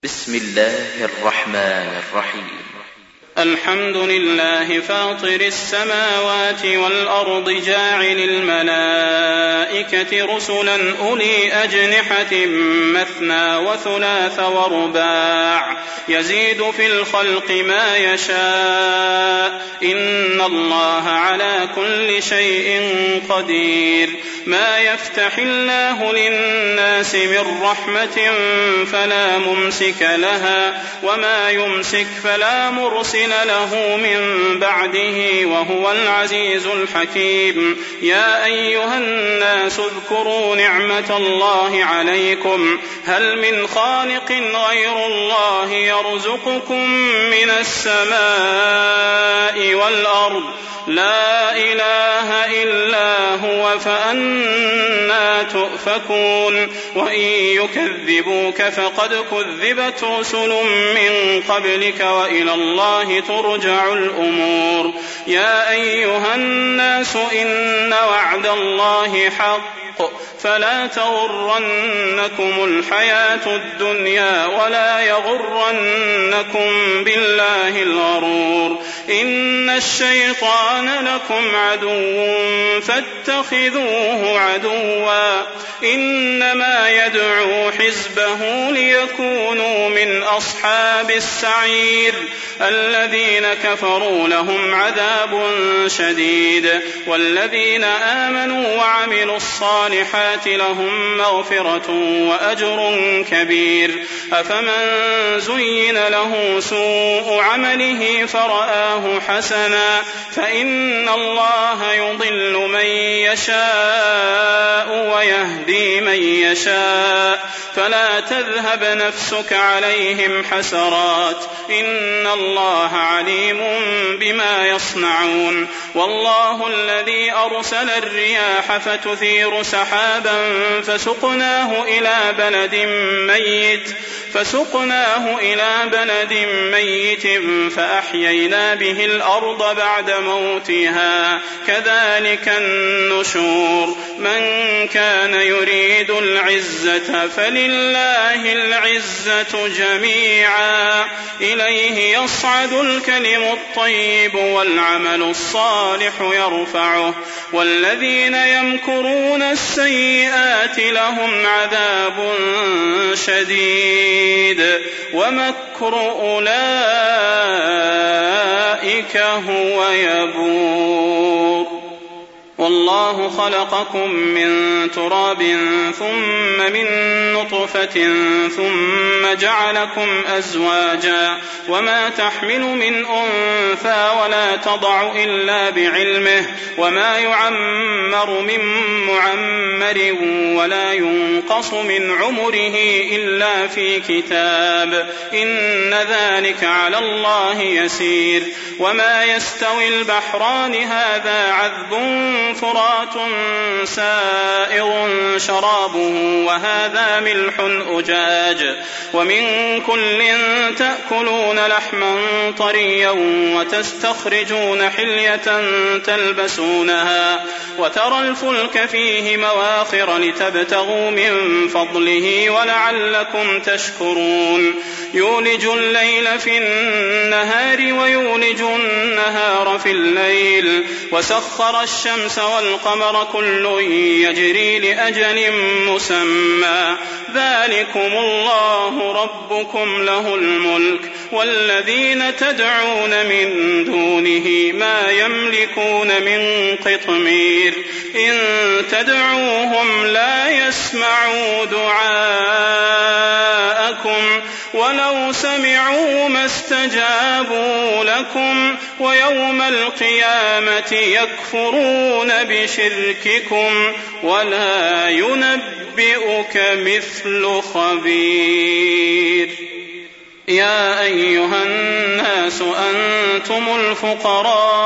بسم الله الرحمن الرحيم. الحمد لله فاطر السماوات والأرض جاعل الملائكة رسلا أولي أجنحة مثنى وثلاث ورباع يزيد في الخلق ما يشاء إن الله على كل شيء قدير. ما يفتح الله للناس من رحمة فلا ممسك لها وما يمسك فلا مرسل له من بعده وهو العزيز الحكيم. يا أيها الناس اذكروا نعمة الله عليكم هل من خالق غير الله يرزقكم من السماء والأرض لا إله إلا هو فأنى تؤفكون. وإن يكذبوك فقد كذبت رسل من قبلك وإلى الله ترجع الأمور. يا أيها الناس إن وعد الله حق فلا تغرنكم الحياة الدنيا ولا يغرنكم بالله الغرور. إن الشيطان لكم عدو فاتخذوه عدوا إنما يدعو حزبه ليكونوا من أصحاب السعير. الذين كفروا لهم عذاب شديد والذين آمنوا وعملوا الصالحات لهم مغفرة وأجر كبير. أفمن زين له سوء عمله فرآه حسنا فإن الله يضل من يشاء ويهدي من يشاء فلا تذهب نفسك عليهم حسرات إن الله عليم بما يصنعون. والله الذي أرسل الرياح فتثير سحابا فسقناه إلى بلد ميت فأحيينا به الأرض بعد موتها كذلك النشور. من كان يريد العزة فلله العزة جميعا إليه يصعد الكلم الطيب والعمل الصالح يرفعه والذين يمكرون السيئات لهم عذاب شديد ومكر أولئك هو يبور. والله خلقكم من تراب ثم من نطفة ثم جعلكم أزواجا وما تحمل من أنثى ولا تضع إلا بعلمه وما يعمر من معمر ولا ينقص من عمره إلا في كتاب إن ذلك على الله يسير. وما يستوي البحران هذا عذب فرات سائغ شرابه وهذا ملح أجاج ومن كل تأكلون لحما طريا وتستخرجون حلية تلبسونها وترى الفلك فيه مواخر لتبتغوا من فضله ولعلكم تشكرون. يولج الليل في النهار ويولج النهار في الليل وسخر الشمس والقمر كل يجري لأجل مسمى ذلكم الله ربكم له الملك والذين تدعون من دونه ما يملكون من قطمير. إن تدعوهم لا يسمعوا دعاءكم ولو سمعوا ما استجابوا لكم ويوم القيامة يكفرون بشرككم ولا ينبئك مثل خبير. يا أيها الناس أنتم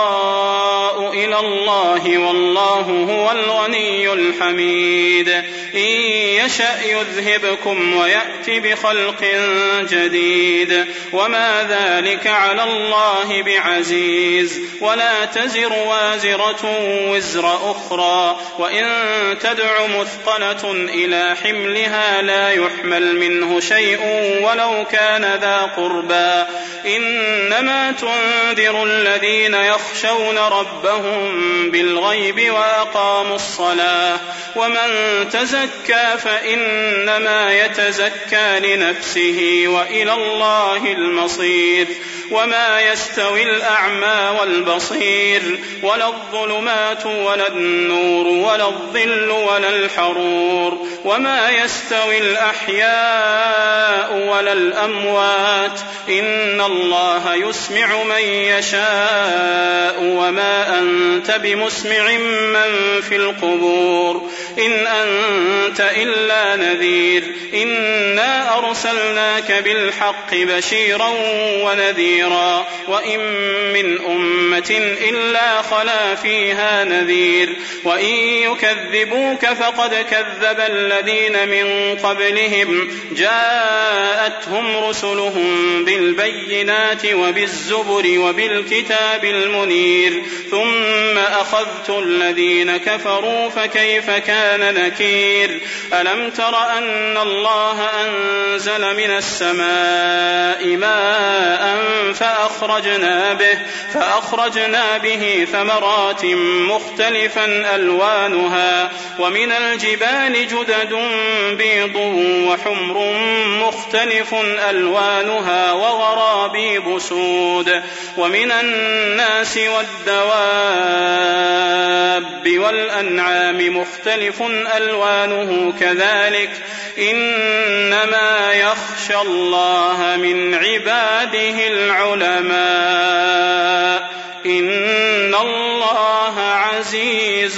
الفقراء إلى الله والله هو الغني الحميد. إن يشأ يذهبكم ويأت بخلق جديد وما ذلك على الله بعزيز. ولا تزر وازرة وزر أخرى وإن تدع مثقلة إلى حملها لا يحمل منه شيء ولو كان ذا قربى إنما تنذر الذين يخشون ربهم بالغيب وأقاموا الصلاة ومن تزكى فإنما يتزكى لنفسه وإلى الله المصير. وما يستوي الأعمى والبصير ولا الظلمات ولا النور ولا الظل ولا الحرور وما يستوي الأحياء ولا الأموات إن الله يسمع من يشاء وما أنت بمسمع من في القبور إن أنت إلا نذير إنا أرسلناك بالحق بشيرا ونذيرا وإن من أمة إلا خلا فيها نذير وإن يكذبوك فقد كذب الذين من قبلهم جاءتهم رسلهم بالبينات وبالزبر وبالكتاب المنير ثم أخذت الذين كفروا فكيف كان نكير. ألم تر أن الله أنزل من السماء ماء فأخرجنا به ثمرات مختلفا ألوانها ومن الجبال جدد بيض وحمر مختلف ألوانها وغرابيب سود ومن الناس والدواب والأنعام مختلف ألوانه كذلك إنما يخشى الله من عباده العلماء إن الله عزيز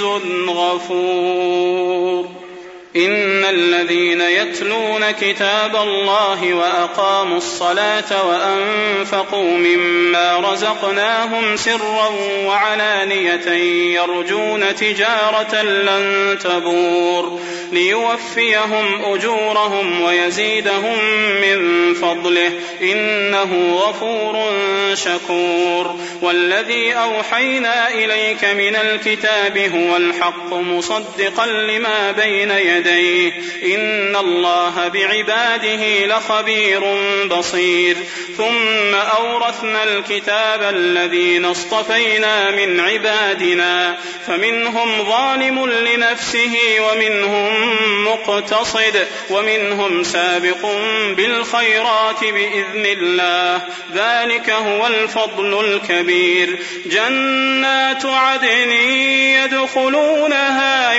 غفور. إن الذين يتلون كتاب الله وأقاموا الصلاة وأنفقوا مما رزقناهم سرا وعلانية يرجون تجارة لن تبور ليوفيهم أجورهم ويزيدهم من فضله إنه غفور شكور. والذي أوحينا إليك من الكتاب هو الحق مصدقا لما بين يديه إن الله بعباده لخبير بصير. ثم أورثنا الكتاب الذين اصطفينا من عبادنا فمنهم ظالم لنفسه ومنهم مقتصد ومنهم سابق بالخيرات بإذن الله ذلك هو الفضل الكبير. جنات عدن يدخلونها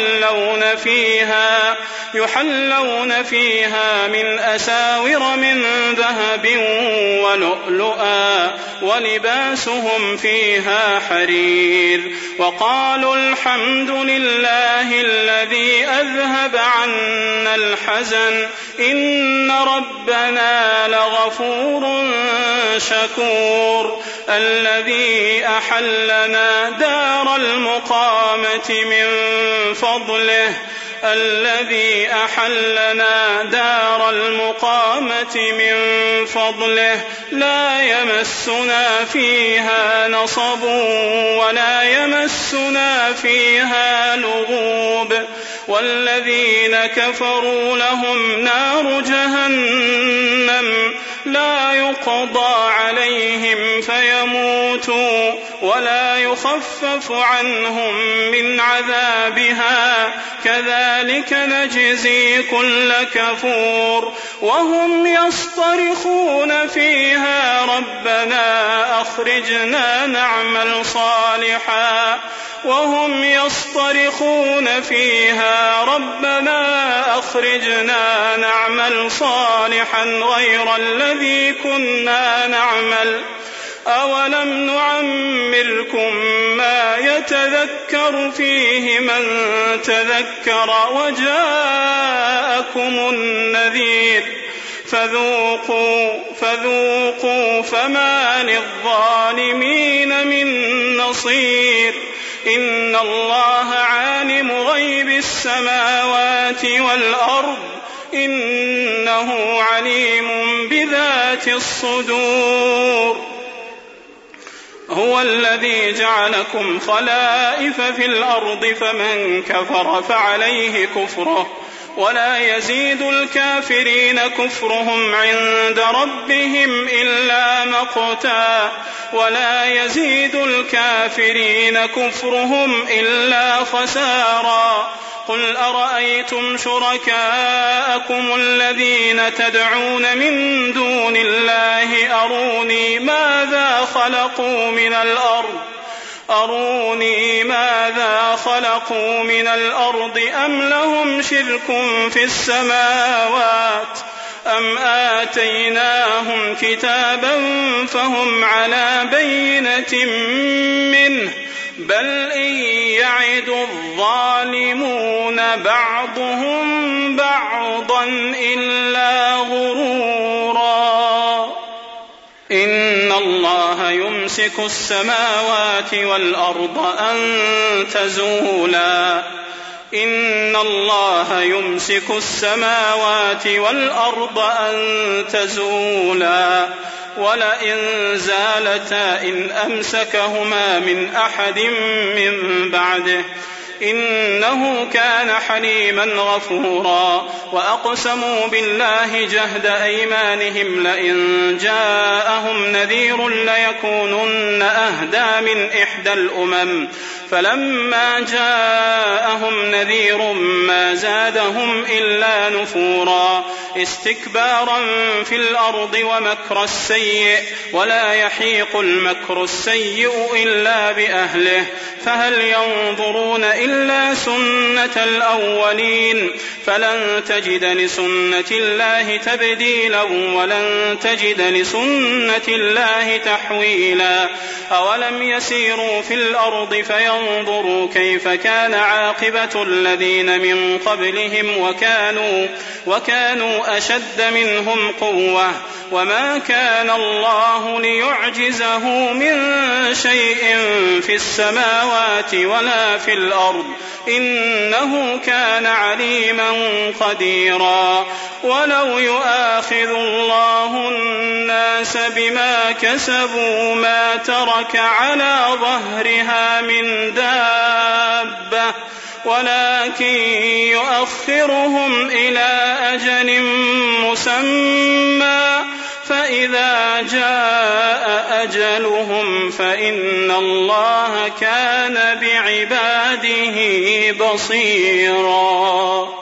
يحلون فيها من أساور من ذهب ولؤلؤا ولباسهم فيها حرير. وقالوا الحمد لله الذي أذهب عنا الحزن إن ربنا لغفور شكور. الذي أحلنا دار المقامة من فضله لا يمسنا فيها نصب ولا يمسنا فيها لغوب. والذين كفروا لهم نار جهنم لا يقضى عليهم فيموتوا ولا يخفف عنهم من عذابها كذلك نجزي كل كفور. وهم يصطرخون فيها ربنا أخرجنا نعمل صالحا غير الذي كنا نعمل أولم نعمركم ما يتذكر فيه من تذكر وجاءكم النذير فذوقوا فما للظالمين من نصير. إن الله عالم غيب السماوات والأرض إنه عليم بذات الصدور. هو الذي جعلكم خلائف في الأرض فمن كفر فعليه كفره ولا يزيد الكافرين كفرهم عند ربهم إلا مقتا ولا يزيد الكافرين كفرهم إلا خسارا. قل أرأيتم شركاءكم الذين تدعون من دون الله أروني ماذا خلقوا من الأرض أم لهم شرك في السماوات أم آتيناهم كتابا فهم على بينة منه بل إن يعد الظالمون بعضهم بعضا إلا غرورا. إن الله يمسك السماوات والأرض أن تزولا ولئن زالتا إن أمسكهما من أحد من بعده إنه كان حليما غفورا. وأقسموا بالله جهد أيمانهم لئن جاءهم نذير ليكونن أهدى من إحدى الأمم فلما جاءهم نذير ما زادهم إلا نفورا استكبارا في الأرض ومكر السيء ولا يحيق المكر السيء إلا بأهله فهل ينظرون إلا سنة الأولين فلن تجد لسنة الله تبديلا ولن تجد لسنة الله تحويلا. أولم يسيروا في الأرض فينظروا كيف كان عاقبة الذين من قبلهم وكانوا أشد منهم قوة وما كان الله ليعجزه من شيء في السماوات ولا في الأرض إنه كان عليما قديرا. ولو يؤاخذ الله الناس بما كسبوا ما ترك على ظهرها من دابة ولكن يؤخرهم إلى أجل مسمى فإذا جاء أجلهم فإن الله كان بعباده بصيرا.